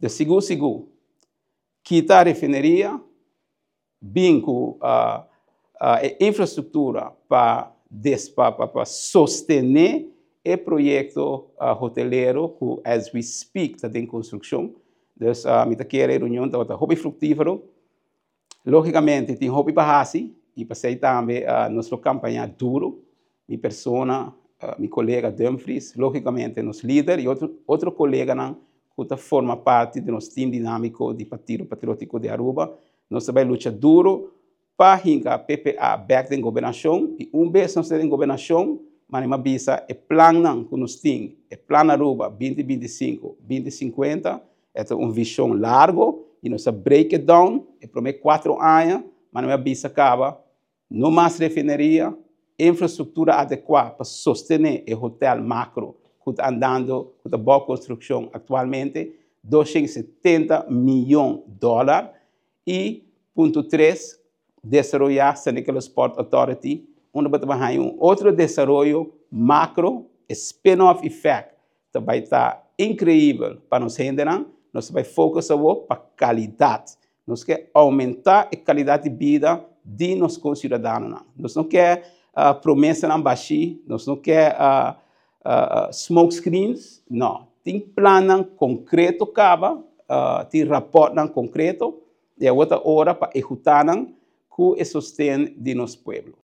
de seguro, quitar a refineria, bem com a infraestrutura para sostener o projeto hoteleiro que, as we speak, está em construção. Então, me quero reunião está hobby frutífero. Logicamente, tem hobby bahasi e passei também nossa campanha duro. Minha persona, meu colega Dumfries, logicamente, nosso líder e outro colega que forma parte do nosso time dinâmico de Partido Patriótico de Aruba. Nós também luta duro para a PPA back em governação e vez nós temos em governação, mas uma visa é plano que nós temos, é plano Aruba 2025, 2050, é uma visão largo e nós break it down, é para 4 anos, mas uma visa acaba, não mais refineria, infraestrutura adequada para sostener o hotel macro que está andando, que está boa construção atualmente, 270 milhões de dólares e, ponto 3, desenvolver San Nicolas Port Authority, onde vai ter outro desenvolvimento macro, spin-off effect, que vai estar incrível para nós ainda. Nós vamos focar para qualidade. Nós queremos aumentar a qualidade de vida de nossos cidadãos. Nós não queremos promessa na baixa, nós não queremos smoke screens, não. Tem plano concreto, tem rapport concreto, e a outra hora para executar com o sustento de nosso povo.